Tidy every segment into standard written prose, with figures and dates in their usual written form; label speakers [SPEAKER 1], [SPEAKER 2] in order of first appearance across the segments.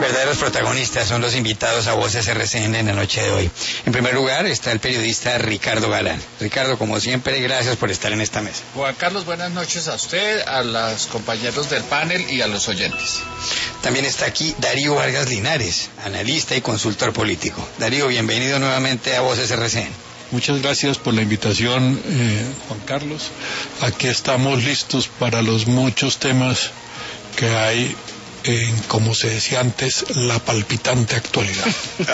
[SPEAKER 1] Verdaderos protagonistas son los invitados a Voces RCN en la noche de hoy. En primer lugar está el periodista Ricardo Galán. Ricardo, como siempre, gracias por estar en esta mesa.
[SPEAKER 2] Juan Carlos, buenas noches a usted, a los compañeros del panel y a los oyentes.
[SPEAKER 1] También está aquí Darío Vargas Linares, analista y consultor político. Darío, bienvenido nuevamente a Voces RCN.
[SPEAKER 3] Muchas gracias por la invitación, Juan Carlos. Aquí estamos listos para los muchos temas que hay en, como se decía antes, la palpitante actualidad.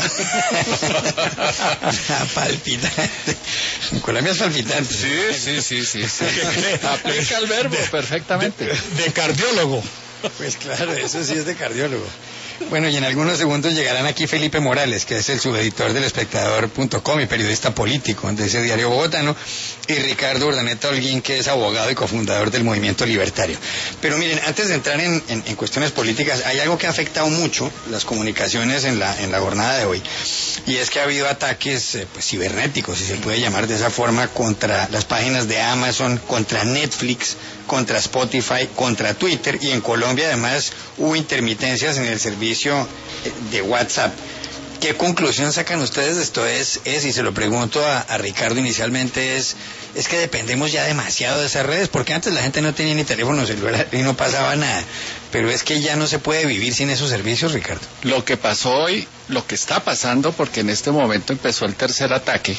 [SPEAKER 1] La palpitante. En Colombia es palpitante.
[SPEAKER 2] Sí. Aplica el verbo perfectamente.
[SPEAKER 3] De cardiólogo.
[SPEAKER 1] Pues claro, eso sí es de cardiólogo. Bueno, y en algunos segundos llegarán aquí Felipe Morales, que es el subeditor del Espectador.com y periodista político de ese diario bogotano, y Ricardo Urdaneta Holguín, que es abogado y cofundador del Movimiento Libertario. Pero miren, antes de entrar en cuestiones políticas, hay algo que ha afectado mucho las comunicaciones en la jornada de hoy, y es que ha habido ataques cibernéticos, si se puede llamar de esa forma, contra las páginas de Amazon, contra Netflix, contra Spotify, contra Twitter, y en Colombia además hubo intermitencias en el servicio de WhatsApp. ¿Qué conclusión sacan ustedes de esto? Y se lo pregunto a Ricardo inicialmente, es que dependemos ya demasiado de esas redes, porque antes la gente no tenía ni teléfono celular y no pasaba nada, pero es que ya no se puede vivir sin esos servicios, Ricardo.
[SPEAKER 2] Lo que pasó hoy, lo que está pasando, porque en este momento empezó el tercer ataque,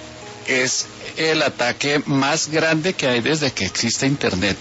[SPEAKER 2] es el ataque más grande que hay desde que existe Internet.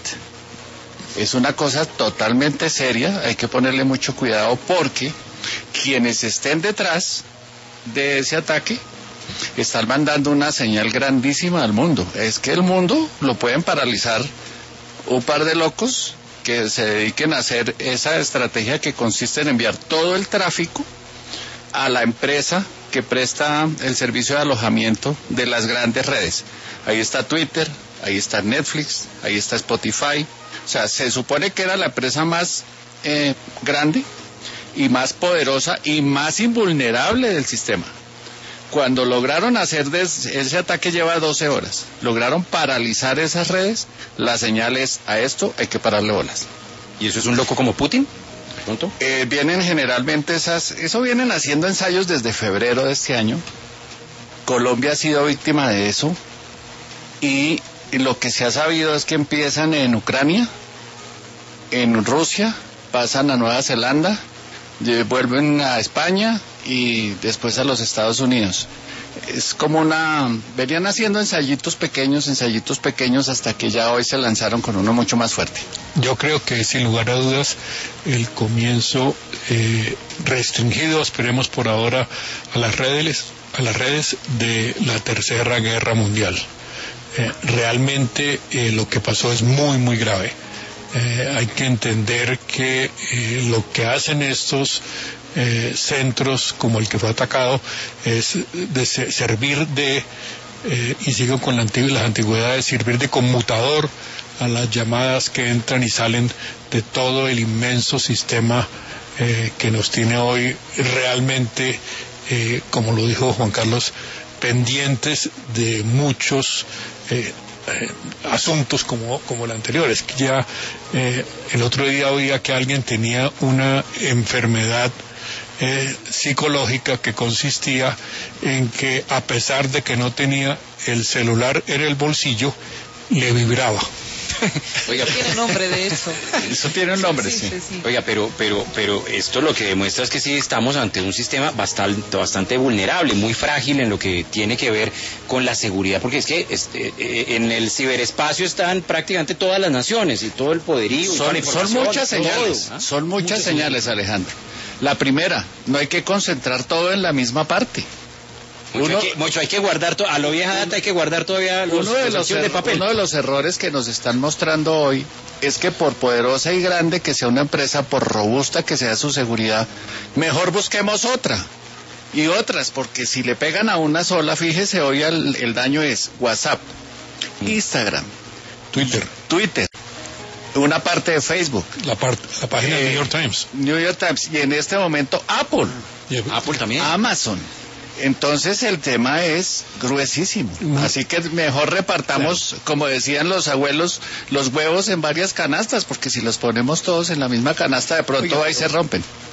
[SPEAKER 2] Es una cosa totalmente seria, hay que ponerle mucho cuidado porque quienes estén detrás de ese ataque están mandando una señal grandísima al mundo. Es que el mundo lo pueden paralizar un par de locos que se dediquen a hacer esa estrategia que consiste en enviar todo el tráfico a la empresa que presta el servicio de alojamiento de las grandes redes. Ahí está Twitter, ahí está Netflix, ahí está Spotify. O sea, se supone que era la empresa más grande y más poderosa y más invulnerable del sistema. Cuando lograron hacer ese ataque lleva 12 horas, lograron paralizar esas redes, la señal es a esto hay que pararle bolas.
[SPEAKER 1] ¿Y eso es un loco como Putin?
[SPEAKER 2] Vienen generalmente eso vienen haciendo ensayos desde febrero de este año. Colombia ha sido víctima de eso y lo que se ha sabido es que empiezan en Ucrania, en Rusia, pasan a Nueva Zelanda, vuelven a España y después a los Estados Unidos. Es como venían haciendo ensayitos pequeños hasta que ya hoy se lanzaron con uno mucho más fuerte.
[SPEAKER 3] Yo creo que sin lugar a dudas el comienzo restringido, esperemos por ahora, a las redes de la Tercera Guerra Mundial. Realmente lo que pasó es muy muy grave. Hay que entender que lo que hacen estos centros como el que fue atacado es de servir y sigo con las antigüedades, servir de conmutador a las llamadas que entran y salen de todo el inmenso sistema que nos tiene hoy realmente, como lo dijo Juan Carlos, pendientes de muchos asuntos como el anterior. Es que ya el otro día oía que alguien tenía una enfermedad psicológica que consistía en que a pesar de que no tenía el celular en el bolsillo, le vibraba.
[SPEAKER 4] Oiga, tiene nombre de eso.
[SPEAKER 2] Eso tiene un nombre, sí.
[SPEAKER 4] Oiga, pero esto lo que demuestra es que sí estamos ante un sistema bastante vulnerable, muy frágil en lo que tiene que ver con la seguridad, porque es que en el ciberespacio están prácticamente todas las naciones y todo el poderío.
[SPEAKER 2] Son muchas señales, todo, ¿eh? Son muchas señales, Alejandro. La primera, no hay que concentrar todo en la misma parte.
[SPEAKER 4] Mucho hay que guardar, a lo vieja data hay que guardar todavía los de papel.
[SPEAKER 2] Uno de los errores que nos están mostrando hoy es que por poderosa y grande que sea una empresa, por robusta que sea su seguridad, mejor busquemos otra y otras, porque si le pegan a una sola, fíjese, hoy el daño es WhatsApp, Instagram, Twitter, una parte de Facebook,
[SPEAKER 3] la página de
[SPEAKER 2] New York Times, y en este momento Apple
[SPEAKER 4] también,
[SPEAKER 2] Amazon. Entonces el tema es gruesísimo, así que mejor repartamos, claro, como decían los abuelos, los huevos en varias canastas, porque si los ponemos todos en la misma canasta de pronto ahí se rompen.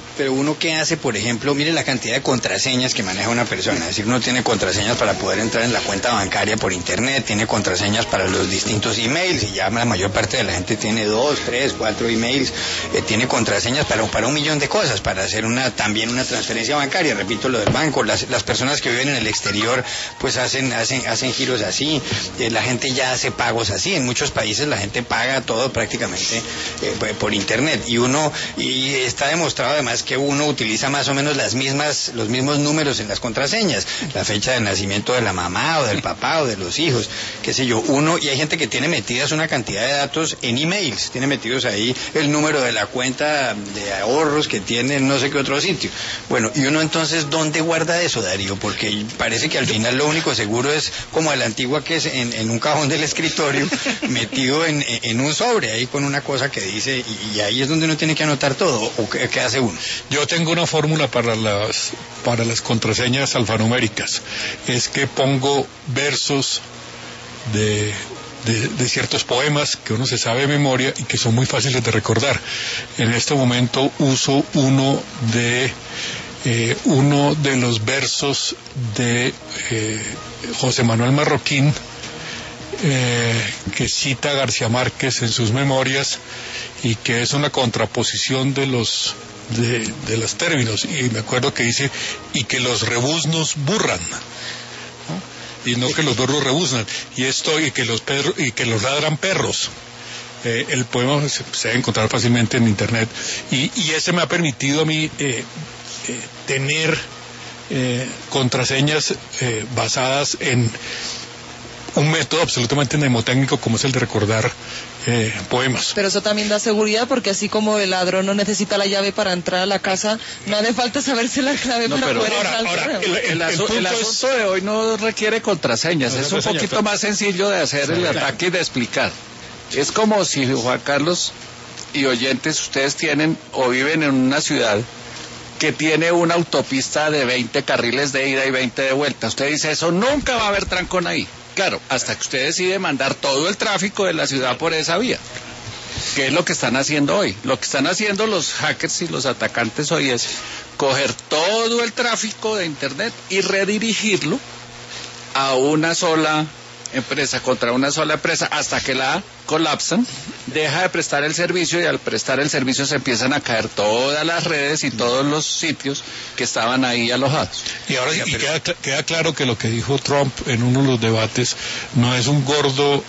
[SPEAKER 1] Pero uno qué hace, por ejemplo, mire la cantidad de contraseñas que maneja una persona. Es decir, uno tiene contraseñas para poder entrar en la cuenta bancaria por internet, tiene contraseñas para los distintos emails, y ya la mayor parte de la gente tiene 2, 3, 4 emails, tiene contraseñas para un millón de cosas, para hacer también una transferencia bancaria, repito lo del banco, las personas que viven en el exterior pues hacen giros así, la gente ya hace pagos así, en muchos países la gente paga todo prácticamente por internet, y está demostrado además que uno utiliza más o menos los mismos números en las contraseñas, la fecha de nacimiento de la mamá o del papá o de los hijos, qué sé yo, y hay gente que tiene metidas una cantidad de datos en emails, tiene metidos ahí el número de la cuenta de ahorros que tiene en no sé qué otro sitio. Bueno, y uno entonces, ¿dónde guarda eso, Darío? Porque parece que al final lo único seguro es como a la antigua, que es en un cajón del escritorio, metido en un sobre, ahí con una cosa que dice, y ahí es donde uno tiene que anotar todo, ¿o qué hace uno?
[SPEAKER 3] Yo tengo una fórmula para las contraseñas alfanuméricas. Es que pongo versos de ciertos poemas que uno se sabe de memoria y que son muy fáciles de recordar. En este momento uso uno de los versos de José Manuel Marroquín, que cita a García Márquez en sus memorias, y que es una contraposición de los términos, y me acuerdo que dice, y que los rebuznos burran, ¿no? Y no que los burros rebuznan, y que los ladran perros. El poema se debe encontrar fácilmente en internet, y ese me ha permitido a mí tener contraseñas basadas en un método absolutamente mnemotécnico como es el de recordar poemas.
[SPEAKER 5] Pero eso también da seguridad, porque así como el ladrón no necesita la llave para entrar a la casa, no hace falta saberse la clave para poder entrar.
[SPEAKER 2] Ahora, el asunto de hoy no requiere contraseñas, es un poquito más sencillo de hacer el ataque y de explicar. Es como si, Juan Carlos y oyentes, ustedes tienen o viven en una ciudad que tiene una autopista de 20 carriles de ida y 20 de vuelta. Usted dice, eso nunca va a haber trancón ahí. Claro, hasta que usted decide mandar todo el tráfico de la ciudad por esa vía. ¿Qué es lo que están haciendo hoy? Lo que están haciendo los hackers y los atacantes hoy es coger todo el tráfico de internet y redirigirlo a una sola empresa, contra una sola empresa, hasta que la colapsan, deja de prestar el servicio, y al prestar el servicio se empiezan a caer todas las redes y todos los sitios que estaban ahí alojados.
[SPEAKER 3] Y ahora queda claro que lo que dijo Trump en uno de los debates no es un gordo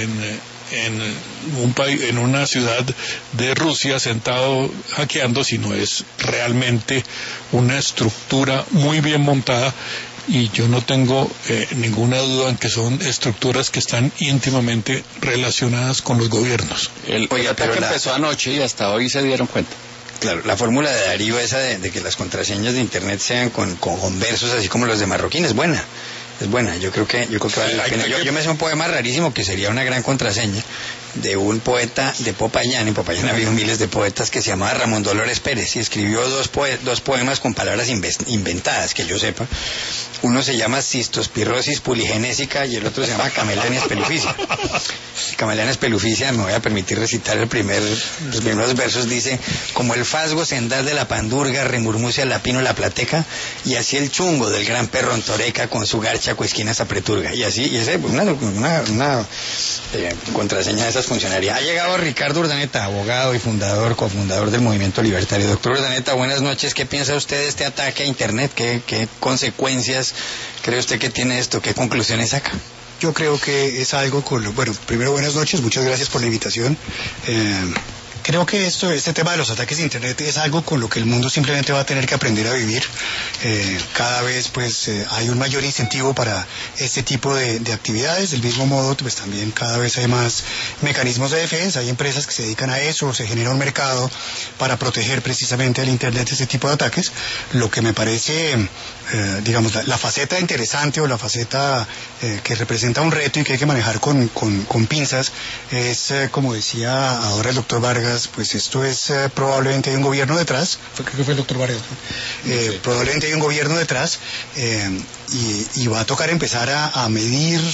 [SPEAKER 3] en una ciudad de Rusia sentado hackeando, sino es realmente una estructura muy bien montada. Y yo no tengo ninguna duda en que son estructuras que están íntimamente relacionadas con los gobiernos.
[SPEAKER 2] El ataque empezó anoche y hasta hoy se dieron cuenta.
[SPEAKER 1] Claro, la fórmula de Darío esa de que las contraseñas de internet sean con versos así como los de Marroquín es buena. Es buena, yo creo que vale la pena. Yo me sé un poema rarísimo que sería una gran contraseña, de un poeta de Popayán. En Popayán ha habido miles de poetas, que se llamaba Ramón Dolores Pérez, y escribió dos poemas con palabras inventadas, que yo sepa. Uno se llama Cistospirrosis puligenésica y el otro se llama Camelania espeluficia. Camelania espeluficia, me voy a permitir recitar los primeros versos. Dice: como el fasgo sendal de la pandurga remurmucia la pino la plateca, y así el chungo del gran perro Antoreca con su garcha coesquinas apreturga. Y así, una contraseña de esas funcionaría. Ha llegado Ricardo Urdaneta, abogado y cofundador del Movimiento Libertario. Doctor Urdaneta, buenas noches. ¿Qué piensa usted de este ataque a Internet? ¿Qué consecuencias cree usted que tiene esto? ¿Qué conclusiones saca?
[SPEAKER 6] Yo creo que es algo bueno, primero buenas noches, muchas gracias por la invitación. Creo que este tema de los ataques de Internet es algo con lo que el mundo simplemente va a tener que aprender a vivir. Cada vez pues hay un mayor incentivo para este tipo de actividades. Del mismo modo, pues también cada vez hay más mecanismos de defensa. Hay empresas que se dedican a eso, se genera un mercado para proteger precisamente el Internet de este tipo de ataques. Lo que me parece, digamos, la faceta interesante o la faceta que representa un reto y que hay que manejar con pinzas es, como decía ahora el doctor Vargas, pues esto es probablemente hay un gobierno detrás, creo que fue el doctor Vargas, ¿no? Sí. Probablemente hay un gobierno detrás, y va a tocar empezar a medir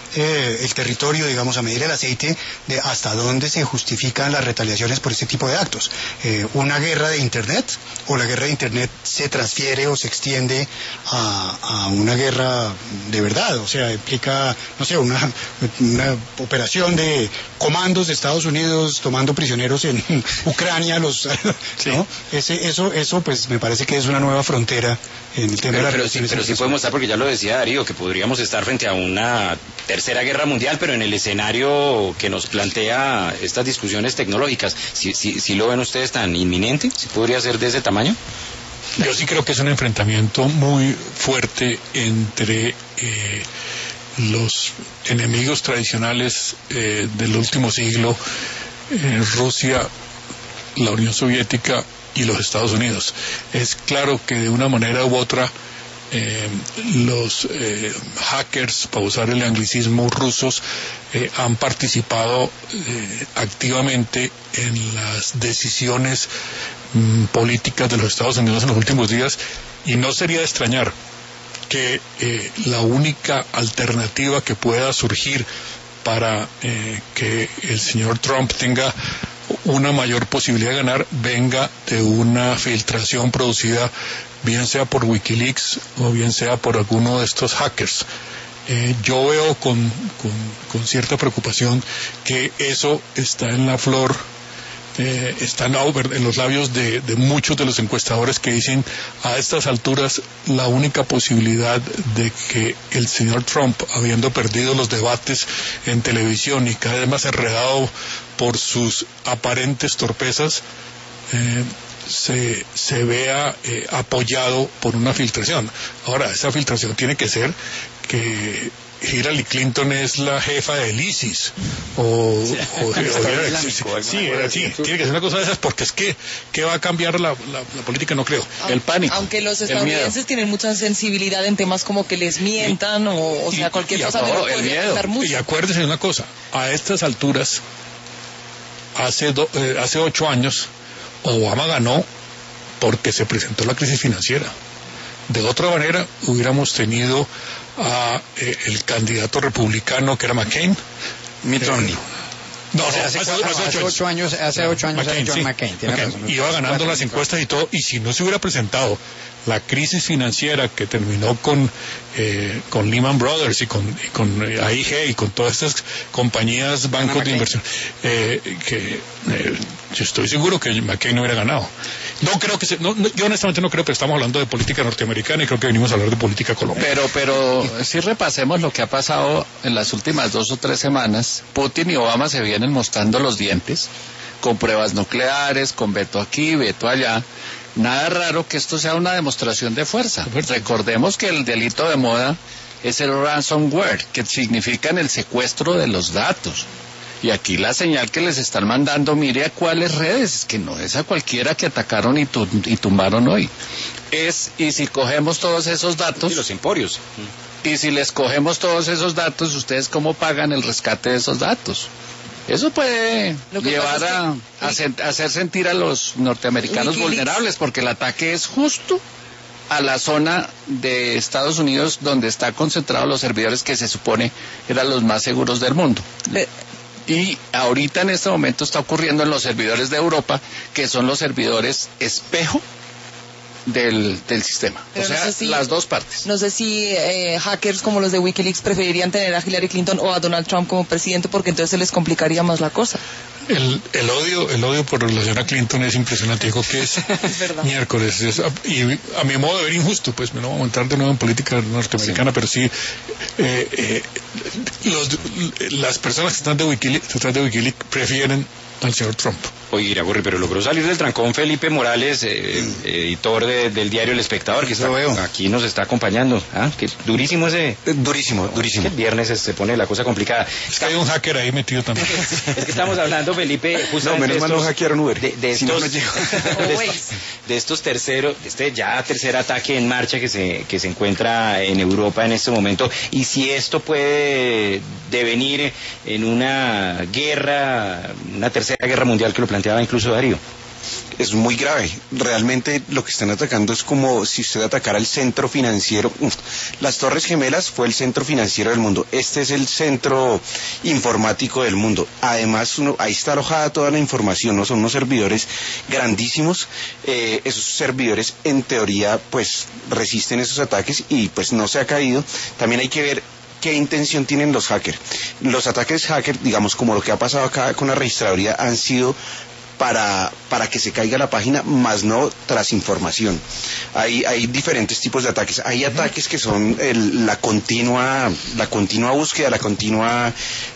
[SPEAKER 6] el territorio, digamos, a medir el aceite de hasta dónde se justifican las retaliaciones por este tipo de actos. Una guerra de Internet, o la guerra de Internet se transfiere o se extiende a una guerra de verdad, o sea, implica, no sé, una operación de comandos de Estados Unidos tomando prisioneros en Ucrania,
[SPEAKER 2] sí.
[SPEAKER 6] ¿no? Eso pues me parece que es una nueva frontera en el tema de las relaciones.
[SPEAKER 4] Pero sí podemos estar, porque ya lo decía Darío, que podríamos estar frente a una tercera guerra mundial, pero en el escenario que nos plantea estas discusiones tecnológicas. ¿Sí lo ven ustedes tan inminente? ¿Sí podría ser de ese tamaño?
[SPEAKER 3] Yo sí creo que es un enfrentamiento muy fuerte entre los enemigos tradicionales del último siglo, Rusia, la Unión Soviética y los Estados Unidos. Es claro que de una manera u otra los hackers, para usar el anglicismo, rusos, han participado activamente en las decisiones políticas de los Estados Unidos en los últimos días, y no sería de extrañar que la única alternativa que pueda surgir para que el señor Trump tenga una mayor posibilidad de ganar venga de una filtración producida, bien sea por Wikileaks o bien sea por alguno de estos hackers. Yo veo con cierta preocupación que eso está en la flor, está en los labios de muchos de los encuestadores, que dicen a estas alturas la única posibilidad de que el señor Trump, habiendo perdido los debates en televisión y cada vez más enredado por sus aparentes torpezas, se vea apoyado por una filtración. Ahora, esa filtración tiene que ser que Hillary Clinton es la jefa del ISIS tiene que ser una cosa de esas, porque es que va a cambiar la política, no creo.
[SPEAKER 2] El pánico,
[SPEAKER 5] aunque los estadounidenses tienen mucha sensibilidad en temas como que les mientan o sea, cualquier cosa
[SPEAKER 2] el miedo.
[SPEAKER 3] Y acuérdense de una cosa, a estas alturas, hace 8 años Obama ganó porque se presentó la crisis financiera. De otra manera hubiéramos tenido a el candidato republicano que era McCain,
[SPEAKER 1] Mitt Romney.
[SPEAKER 3] No,
[SPEAKER 1] hace 8 años McCain, tiene razón.
[SPEAKER 3] Iba ganando las encuestas y todo, y si no se hubiera presentado la crisis financiera que terminó con Lehman Brothers y con AIG y con todas estas compañías, bancos de inversión, yo estoy seguro que McCain no hubiera ganado. No creo que yo honestamente no creo, que estamos hablando de política norteamericana y creo que venimos a hablar de política colombiana.
[SPEAKER 2] Pero si repasemos lo que ha pasado en las últimas 2 o 3 semanas, Putin y Obama se vienen mostrando los dientes con pruebas nucleares, con veto aquí, veto allá. Nada raro que esto sea una demostración de fuerza. Recordemos que el delito de moda es el ransomware, que significa el secuestro de los datos. Y aquí la señal que les están mandando, mire a cuáles redes, que no es a cualquiera que atacaron y tumbaron hoy. Y si cogemos todos esos datos...
[SPEAKER 4] Y los emporios.
[SPEAKER 2] Y si les cogemos todos esos datos, ¿ustedes cómo pagan el rescate de esos datos? Eso puede llevar a hacer sentir a los norteamericanos vulnerables, porque el ataque es justo a la zona de Estados Unidos donde están concentrados los servidores que se supone eran los más seguros del mundo. Y ahorita en este momento está ocurriendo en los servidores de Europa, que son los servidores espejo del sistema. Pero o sea, no sé las dos partes.
[SPEAKER 5] No sé si hackers como los de Wikileaks preferirían tener a Hillary Clinton o a Donald Trump como presidente, porque entonces se les complicaría más la cosa.
[SPEAKER 3] El odio por la señora Clinton es impresionante. Digo que es,
[SPEAKER 5] verdad.
[SPEAKER 3] Miércoles. Y a mi modo de ver injusto, pues me lo voy a montar de nuevo en política norteamericana, pero sí, las personas que están detrás de Wikileaks prefieren al señor Trump.
[SPEAKER 4] Oye, Iragorri, pero logró salir del trancón Felipe Morales, editor del diario El Espectador, que aquí nos está acompañando. Que durísimo ese...
[SPEAKER 1] Durísimo.
[SPEAKER 4] El viernes se pone la cosa complicada.
[SPEAKER 3] Es que hay un hacker ahí metido también.
[SPEAKER 4] Es que estamos hablando, Felipe, justamente
[SPEAKER 1] menos mal no hackearon Uber.
[SPEAKER 4] De estos tercer ataque en marcha que se encuentra en Europa en este momento, y si esto puede devenir en una tercera guerra mundial, que lo planteaba incluso Darío.
[SPEAKER 7] es muy grave. Realmente lo que están atacando es como si usted atacara el centro financiero. Las Torres Gemelas fue el centro financiero del mundo. Este es el centro informático del mundo. Además, ahí está alojada toda la información, ¿no? Son unos servidores grandísimos. Esos servidores, en teoría, pues resisten esos ataques y pues no se ha caído. También hay que ver qué intención tienen los hackers. Los ataques hackers, digamos, como lo que ha pasado acá con la registraduría, han sido para que se caiga la página, más no tras información. Hay diferentes tipos de ataques. Hay ataques que son la continua búsqueda, la continua,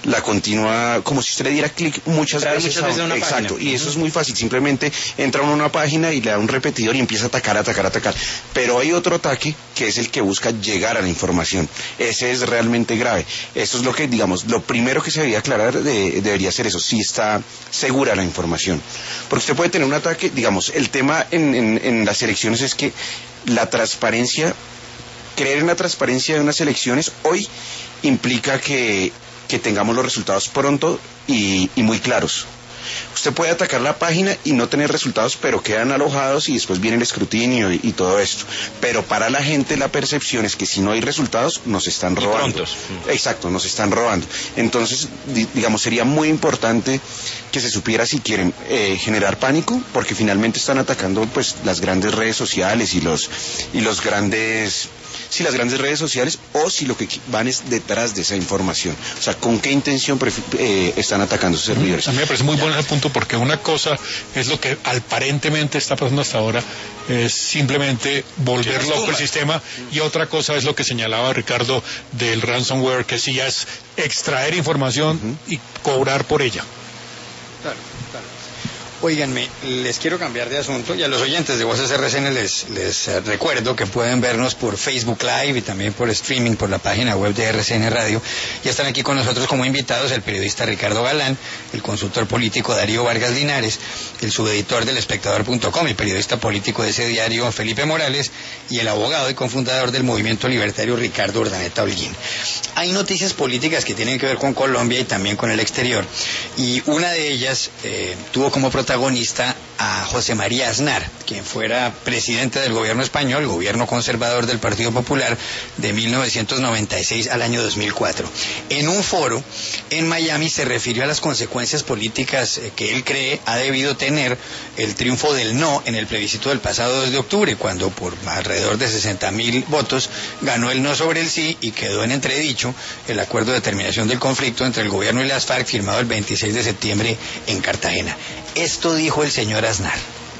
[SPEAKER 7] como si usted le diera clic muchas veces
[SPEAKER 4] a una
[SPEAKER 7] exacto,
[SPEAKER 4] página.
[SPEAKER 7] Y eso es muy fácil, simplemente entra uno a una página y le da un repetidor y empieza a atacar. Pero hay otro ataque que es el que busca llegar a la información. Ese es realmente grave. Eso es lo que, digamos, lo primero que se debería aclarar debería ser eso, si está segura la información. Porque usted puede tener un ataque, digamos, el tema en las elecciones es que la transparencia, creer en la transparencia de unas elecciones hoy implica que tengamos los resultados pronto y muy claros. Usted puede atacar la página y no tener resultados, pero quedan alojados y después viene el escrutinio y todo esto. Pero para la gente la percepción es que si no hay resultados, nos están robando. Exacto, nos están robando. Entonces, digamos, sería muy importante que se supiera si quieren generar pánico, porque finalmente están atacando pues las grandes redes sociales y los grandes... Si las grandes redes sociales o si lo que van es detrás de esa información. O sea, ¿con qué intención están atacando sus servidores?
[SPEAKER 3] A mí me parece muy bueno ese punto, porque una cosa es lo que aparentemente está pasando hasta ahora, es simplemente volver loco el sistema, y otra cosa es lo que señalaba Ricardo del ransomware, que sí ya es extraer información y cobrar por ella.
[SPEAKER 1] Claro. Óiganme, les quiero cambiar de asunto, y a los oyentes de Voces RCN les recuerdo que pueden vernos por Facebook Live y también por streaming por la página web de RCN Radio. Ya están aquí con nosotros como invitados el periodista Ricardo Galán, el consultor político Darío Vargas Linares, el subeditor del Espectador.com y periodista político de ese diario Felipe Morales, y el abogado y cofundador del Movimiento Libertario Ricardo Urdaneta Holguín. Hay noticias políticas que tienen que ver con Colombia y también con el exterior, y una de ellas tuvo como protagonista a José María Aznar, quien fuera presidente del gobierno español, gobierno conservador del Partido Popular, de 1996 al año 2004. En un foro en Miami se refirió a las consecuencias políticas que él cree ha debido tener el triunfo del no en el plebiscito del pasado 2 de octubre, cuando por alrededor de 60.000 votos ganó el no sobre el sí y quedó en entredicho el acuerdo de terminación del conflicto entre el gobierno y las FARC firmado el 26 de septiembre en Cartagena. Esto dijo el señor Aznar.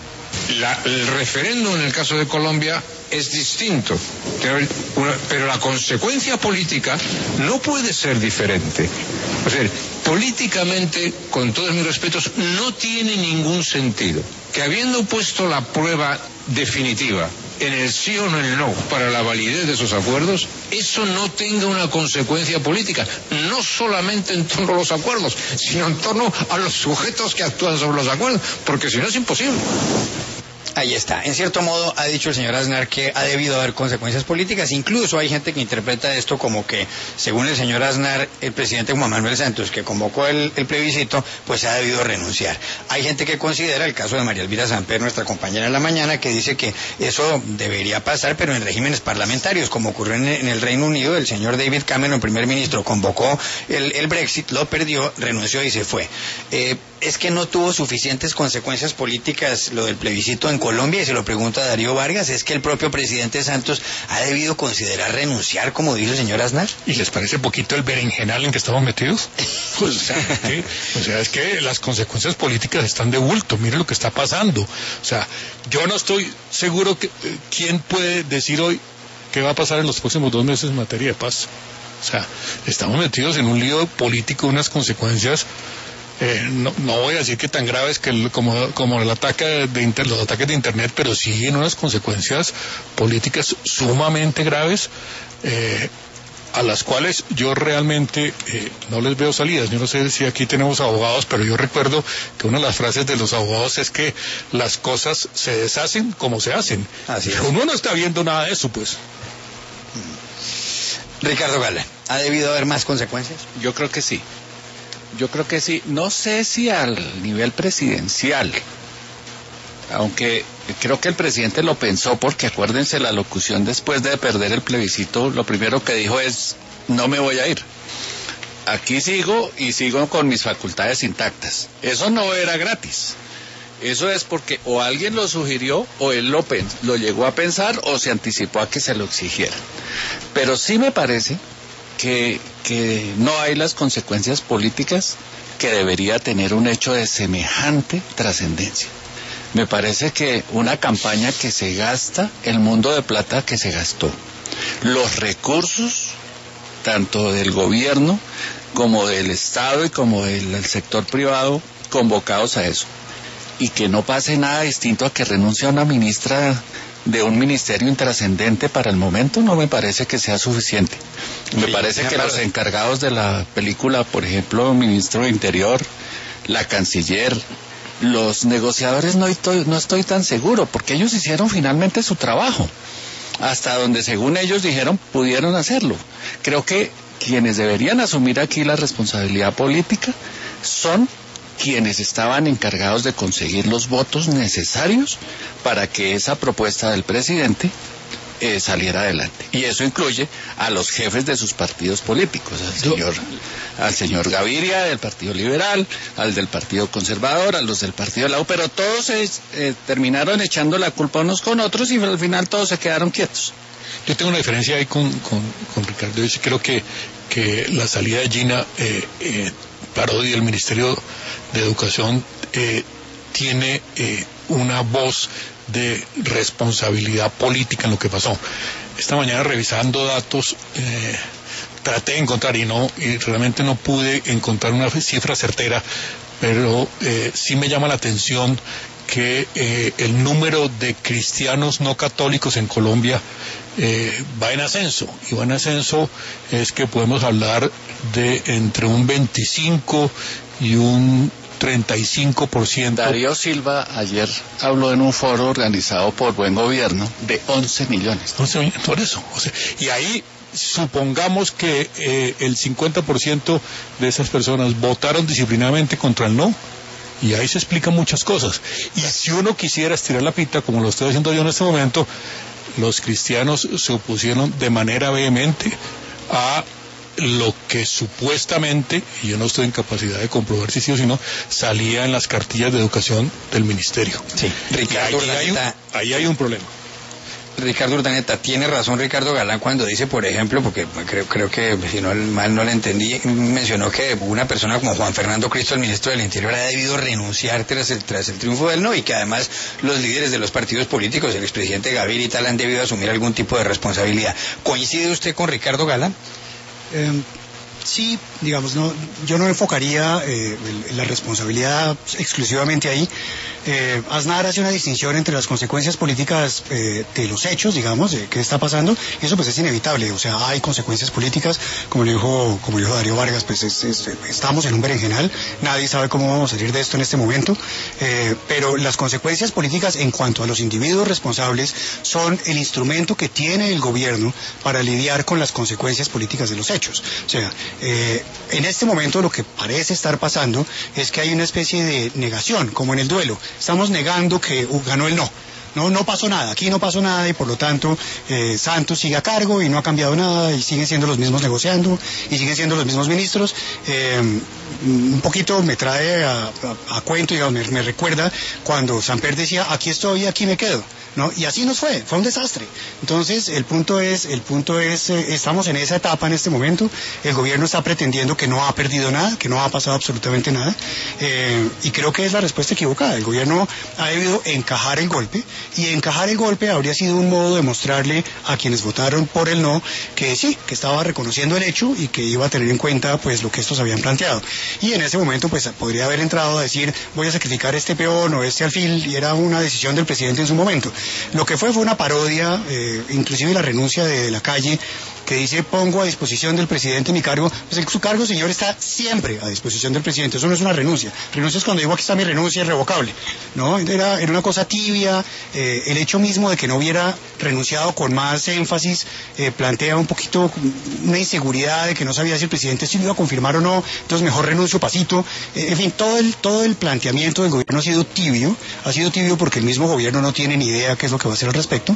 [SPEAKER 8] El referéndum en el caso de Colombia es distinto, pero la consecuencia política no puede ser diferente. O sea, políticamente, con todos mis respetos, no tiene ningún sentido que, habiendo puesto la prueba definitiva en el sí o en el no para la validez de esos acuerdos, eso no tenga una consecuencia política, no solamente en torno a los acuerdos, sino en torno a los sujetos que actúan sobre los acuerdos, porque si no es imposible.
[SPEAKER 1] Ahí está. En cierto modo ha dicho el señor Aznar que ha debido haber consecuencias políticas. Incluso hay gente que interpreta esto como que, según el señor Aznar, el presidente Juan Manuel Santos, que convocó el plebiscito, pues ha debido renunciar. Hay gente que considera el caso de María Elvira Samper, nuestra compañera en la mañana, que dice que eso debería pasar, pero en regímenes parlamentarios, como ocurrió en el Reino Unido. El señor David Cameron, primer ministro, convocó el Brexit, lo perdió, renunció y se fue. Es que no tuvo suficientes consecuencias políticas lo del plebiscito en Colombia, y se lo pregunto a Darío Vargas, ¿es que el propio presidente Santos ha debido considerar renunciar, como dice el señor Aznar?
[SPEAKER 3] ¿Y les parece poquito el berenjenal en que estamos metidos? Pues, es que las consecuencias políticas están de bulto, mire lo que está pasando. O sea, yo no estoy seguro que quién puede decir hoy qué va a pasar en los próximos 2 meses en materia de paz. O sea, estamos metidos en un lío político, unas consecuencias... no voy a decir que tan graves que como el ataque los ataques de internet, pero sí en unas consecuencias políticas sumamente graves, a las cuales yo realmente no les veo salidas. Yo no sé si aquí tenemos abogados, pero yo recuerdo que una de las frases de los abogados es que las cosas se deshacen como se hacen. Pero uno no está viendo nada de eso, pues.
[SPEAKER 1] Ricardo Gala, ¿ha debido haber más consecuencias?
[SPEAKER 2] Yo creo que sí. No sé si al nivel presidencial, aunque creo que el presidente lo pensó, porque acuérdense la locución después de perder el plebiscito, lo primero que dijo es: no me voy a ir. Aquí sigo y sigo con mis facultades intactas. Eso no era gratis. Eso es porque o alguien lo sugirió, o él lo llegó a pensar, o se anticipó a que se lo exigieran. Pero sí me parece que no hay las consecuencias políticas que debería tener un hecho de semejante trascendencia. Me parece que una campaña que se gasta, el mundo de plata que se gastó, los recursos tanto del gobierno como del Estado y como del sector privado convocados a eso, y que no pase nada distinto a que renuncie a una ministra de un ministerio intrascendente para el momento, no me parece que sea suficiente. Me parece que los encargados de la película, por ejemplo, el ministro de Interior, la canciller, los negociadores, no estoy tan seguro, porque ellos hicieron finalmente su trabajo, hasta donde según ellos dijeron pudieron hacerlo. Creo que quienes deberían asumir aquí la responsabilidad política son quienes estaban encargados de conseguir los votos necesarios para que esa propuesta del presidente saliera adelante. Y eso incluye a los jefes de sus partidos políticos, al señor Gaviria del Partido Liberal, al del Partido Conservador, a los del Partido de la U, pero todos terminaron echando la culpa unos con otros y al final todos se quedaron quietos.
[SPEAKER 3] Yo tengo una diferencia ahí con Ricardo. Yo creo que la salida de Gina Parodi del Ministerio de Educación tiene una voz de responsabilidad política en lo que pasó. Esta mañana, revisando datos, traté de encontrar y realmente no pude encontrar una cifra certera, pero sí me llama la atención que el número de cristianos no católicos en Colombia va en ascenso, y va en ascenso es que podemos hablar de entre un 25 y un 35%.
[SPEAKER 2] Darío Silva ayer habló en un foro organizado por Buen Gobierno de 11 millones.
[SPEAKER 3] 11 millones, por eso. O sea, y ahí supongamos que el 50% de esas personas votaron disciplinadamente contra el no. Y ahí se explican muchas cosas. Y si uno quisiera estirar la pita, como lo estoy haciendo yo en este momento, los cristianos se opusieron de manera vehemente a lo que supuestamente, y yo no estoy en capacidad de comprobar si sí o si no, salía en las cartillas de educación del ministerio.
[SPEAKER 1] Sí, Ricardo Urdaneta,
[SPEAKER 3] ahí hay un problema.
[SPEAKER 1] Ricardo Urdaneta, tiene razón Ricardo Galán cuando dice, por ejemplo, porque creo que si no mal no le entendí, mencionó que una persona como Juan Fernando Cristo, el ministro del Interior, ha debido renunciar tras el triunfo del no, y que además los líderes de los partidos políticos, el expresidente Gaviria y tal, han debido asumir algún tipo de responsabilidad. ¿Coincide usted con Ricardo Galán?
[SPEAKER 6] Sí, digamos, yo no enfocaría la responsabilidad exclusivamente ahí. Aznar hace una distinción entre las consecuencias políticas de los hechos, digamos, de qué está pasando, y eso pues es inevitable. O sea, hay consecuencias políticas, como dijo Darío Vargas, pues estamos en un berenjenal, nadie sabe cómo vamos a salir de esto en este momento, pero las consecuencias políticas en cuanto a los individuos responsables son el instrumento que tiene el gobierno para lidiar con las consecuencias políticas de los hechos. O sea, en este momento lo que parece estar pasando es que hay una especie de negación, como en el duelo. Estamos negando que ganó el no. No pasó nada, aquí no pasó nada, y por lo tanto Santos sigue a cargo y no ha cambiado nada, y siguen siendo los mismos negociando y siguen siendo los mismos ministros. Un poquito me trae a cuento, digamos, me recuerda cuando Samper decía, aquí estoy, aquí me quedo, ¿no? Y así nos fue un desastre. Entonces el punto es estamos en esa etapa en este momento. El gobierno está pretendiendo que no ha perdido nada, que no ha pasado absolutamente nada, y creo que es la respuesta equivocada. El gobierno ha debido encajar el golpe, y encajar el golpe habría sido un modo de mostrarle a quienes votaron por el no que sí, que estaba reconociendo el hecho y que iba a tener en cuenta pues lo que estos habían planteado. Y en ese momento pues podría haber entrado a decir, voy a sacrificar este peón o este alfil, y era una decisión del presidente en su momento. Lo que fue una parodia, inclusive la renuncia de Lacalle, que dice pongo a disposición del presidente mi cargo, pues su cargo, señor, está siempre a disposición del presidente. Eso no es una renuncia. Renuncia es cuando digo aquí está mi renuncia irrevocable, ¿no? Era una cosa tibia. El hecho mismo de que no hubiera renunciado con más énfasis plantea un poquito una inseguridad de que no sabía si el presidente sí lo iba a confirmar o no, entonces mejor renuncio pasito. En fin, todo el planteamiento del gobierno ha sido tibio porque el mismo gobierno no tiene ni idea qué es lo que va a hacer al respecto,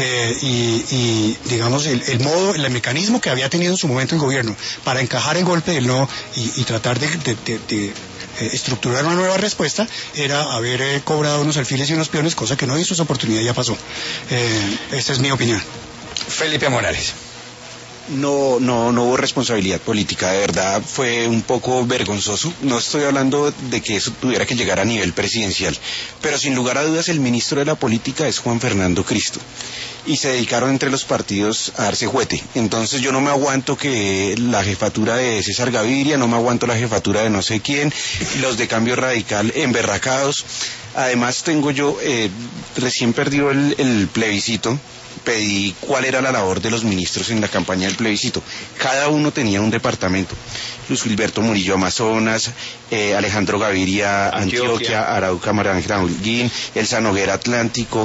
[SPEAKER 6] y digamos el modo, el mecanismo que había tenido en su momento el gobierno para encajar el golpe del no y tratar de estructurar una nueva respuesta era haber cobrado unos alfiles y unos peones, cosa que no hizo, esa oportunidad ya pasó. Esta es mi opinión.
[SPEAKER 1] Felipe Morales.
[SPEAKER 7] No hubo responsabilidad política, de verdad fue un poco vergonzoso. No estoy hablando de que eso tuviera que llegar a nivel presidencial, pero sin lugar a dudas el ministro de la política es Juan Fernando Cristo, y se dedicaron entre los partidos a darse juguete. Entonces yo no me aguanto que la jefatura de César Gaviria, no me aguanto la jefatura de no sé quién, los de Cambio Radical emberracados. Además tengo yo, recién perdió el plebiscito, pedí cuál era la labor de los ministros en la campaña del plebiscito. Cada uno tenía un departamento. Luis Gilberto Murillo, Amazonas, Alejandro Gaviria, Antioquia, Arauca, María Ángela Holguín, Elsa Noguera, Atlántico.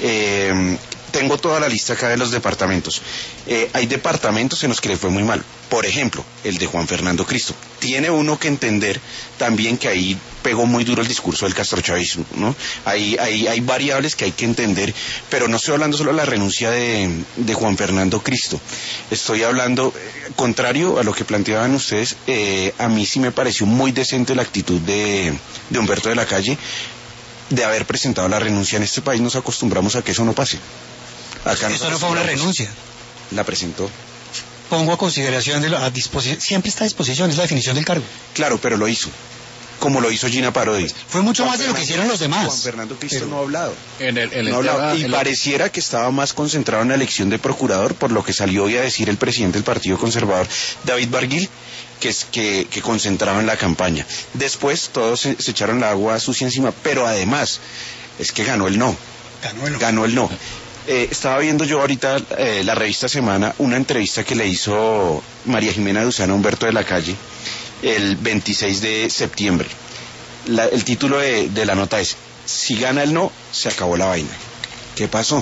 [SPEAKER 7] Tengo toda la lista acá de los departamentos. Hay departamentos en los que le fue muy mal. Por ejemplo, el de Juan Fernando Cristo. Tiene uno que entender también que ahí pegó muy duro el discurso del castrochavismo, ¿no? Hay variables que hay que entender, pero no estoy hablando solo de la renuncia de Juan Fernando Cristo. Estoy hablando, contrario a lo que planteaban ustedes, a mí sí me pareció muy decente la actitud de Humberto de la Calle de haber presentado la renuncia. En este país nos acostumbramos a que eso no pase. Acá
[SPEAKER 6] eso no fue una renuncia.
[SPEAKER 7] La presentó.
[SPEAKER 6] Pongo a consideración, a disposición, siempre está a disposición, es la definición del cargo.
[SPEAKER 7] Claro, pero lo hizo, como lo hizo Gina Parodi.
[SPEAKER 6] Fue mucho más de lo que hicieron los demás.
[SPEAKER 7] Juan Fernando Cristo no ha hablado.
[SPEAKER 2] No hablado.
[SPEAKER 7] Y pareciera que estaba más concentrado en la elección de procurador, por lo que salió hoy a decir el presidente del Partido Conservador, David Barguil, que concentraba en la campaña. Después todos se echaron la agua sucia encima, pero además es que ganó el no. Ganó el no. Estaba viendo yo ahorita la revista Semana, una entrevista que le hizo María Jimena Duzán a Humberto de la Calle el 26 de septiembre. El título de la nota es: si gana el no, se acabó la vaina. ¿Qué pasó?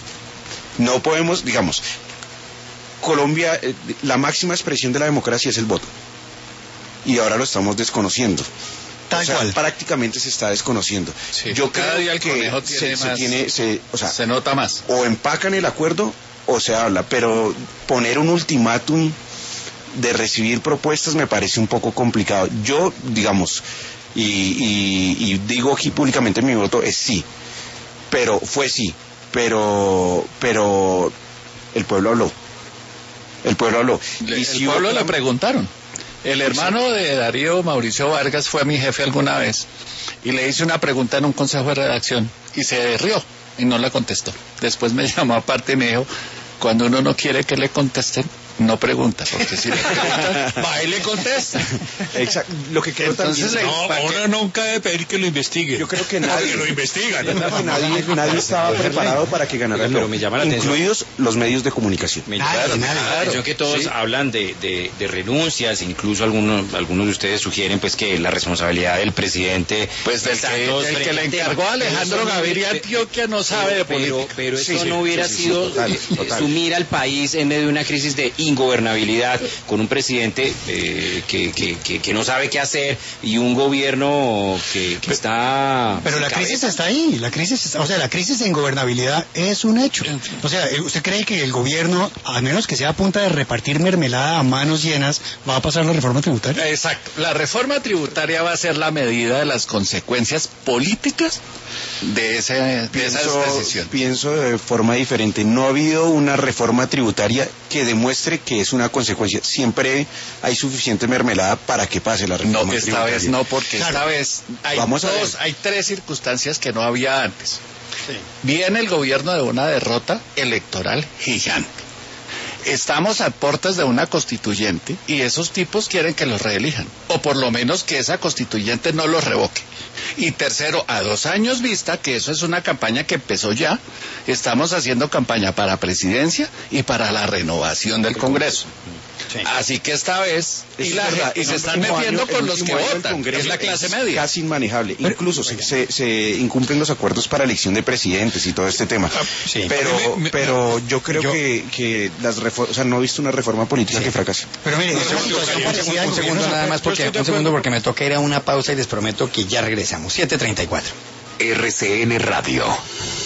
[SPEAKER 7] No podemos, digamos, Colombia, la máxima expresión de la democracia es el voto, y ahora lo estamos desconociendo. Prácticamente se está desconociendo.
[SPEAKER 2] Sí,
[SPEAKER 7] yo
[SPEAKER 2] cada
[SPEAKER 7] creo
[SPEAKER 2] día el
[SPEAKER 7] que
[SPEAKER 2] conejo tiene se nota más.
[SPEAKER 7] O empacan el acuerdo o se habla, pero poner un ultimátum de recibir propuestas me parece un poco complicado. Yo, digamos, y digo aquí públicamente mi voto es sí, pero fue sí, pero el pueblo habló. El pueblo
[SPEAKER 2] le preguntaron. El hermano de Darío, Mauricio Vargas, fue a mi jefe alguna vez y le hice una pregunta en un consejo de redacción y se rió y no la contestó. Después me llamó aparte y me dijo: cuando uno no quiere que le contesten, no pregunta, porque si le preguntan, va y le contesta.
[SPEAKER 7] Exacto. Lo que creo
[SPEAKER 3] entonces uno nunca debe pedir que lo investigue.
[SPEAKER 7] Yo creo que nadie
[SPEAKER 3] lo investiga.
[SPEAKER 7] Nadie estaba preparado para que ganara el no,
[SPEAKER 4] me llama la
[SPEAKER 7] incluidos los medios de comunicación.
[SPEAKER 4] Me llama la atención que todos hablan de renuncias, incluso algunos de ustedes sugieren pues que la responsabilidad del presidente,
[SPEAKER 2] pues del que le encargó a Alejandro Gaviria Antioquia no sabe de política.
[SPEAKER 4] Pero eso no hubiera sido total. Sumir al país en medio de una crisis de ingobernabilidad, con un presidente que no sabe qué hacer y un gobierno que está...
[SPEAKER 6] Pero la crisis está ahí, la crisis de ingobernabilidad es un hecho. O sea, ¿usted cree que el gobierno, a menos que sea a punta de repartir mermelada a manos llenas, va a pasar la reforma tributaria?
[SPEAKER 2] Exacto. La reforma tributaria va a ser la medida de las consecuencias políticas de esa decisión.
[SPEAKER 7] Pienso de forma diferente. No ha habido una reforma tributaria que demuestre que es una consecuencia. Siempre hay suficiente mermelada para que pase la reforma tributaria.
[SPEAKER 2] No, esta vez no, porque esta vez hay tres circunstancias que no había antes. Sí. Viene el gobierno de una derrota electoral gigante. Estamos a puertas de una constituyente y esos tipos quieren que los reelijan, o por lo menos que esa constituyente no los revoque. Y tercero, a 2 años vista, que eso es una campaña que empezó ya, estamos haciendo campaña para presidencia y para la renovación del Congreso.
[SPEAKER 1] Sí.
[SPEAKER 2] Así que esta vez, y
[SPEAKER 7] Es verdad,
[SPEAKER 2] se
[SPEAKER 7] el
[SPEAKER 2] están
[SPEAKER 7] último
[SPEAKER 2] metiendo
[SPEAKER 7] año-
[SPEAKER 2] con
[SPEAKER 7] el
[SPEAKER 2] los que
[SPEAKER 7] último año el
[SPEAKER 2] votan, que
[SPEAKER 7] Congreso
[SPEAKER 2] es la clase media.
[SPEAKER 7] Casi inmanejable. Incluso se incumplen los acuerdos para elección de presidentes y todo este tema.
[SPEAKER 1] Sí.
[SPEAKER 7] Pero yo creo que las reformas, o sea, no he visto una reforma política que fracase.
[SPEAKER 1] Pero mire, es una situación parecida. Un segundo nada más, porque me toca ir a una pausa y les prometo que ya regresamos. 7:34.
[SPEAKER 9] RCN Radio.